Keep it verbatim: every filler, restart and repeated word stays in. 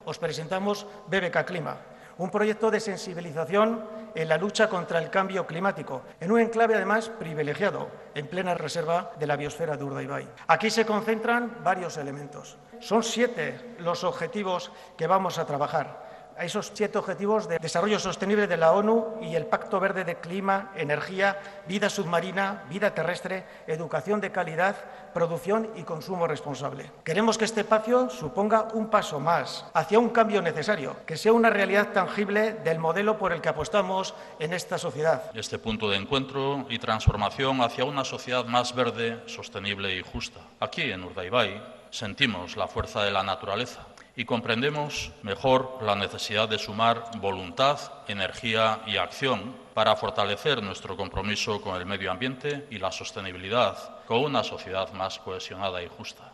Os presentamos B B K Clima, un proyecto de sensibilización en la lucha contra el cambio climático, en un enclave además privilegiado, en plena reserva de la biosfera de Urdaibai. Aquí se concentran varios elementos. Son siete los objetivos que vamos a trabajar. A esos siete objetivos de desarrollo sostenible de la ONU y el Pacto Verde de Clima, Energía, Vida Submarina, Vida Terrestre, Educación de Calidad, Producción y Consumo Responsable. Queremos que este espacio suponga un paso más hacia un cambio necesario, que sea una realidad tangible del modelo por el que apostamos en esta sociedad. Este punto de encuentro y transformación hacia una sociedad más verde, sostenible y justa. Aquí, en Urdaibai, sentimos la fuerza de la naturaleza y comprendemos mejor la necesidad de sumar voluntad, energía y acción para fortalecer nuestro compromiso con el medio ambiente y la sostenibilidad, con una sociedad más cohesionada y justa.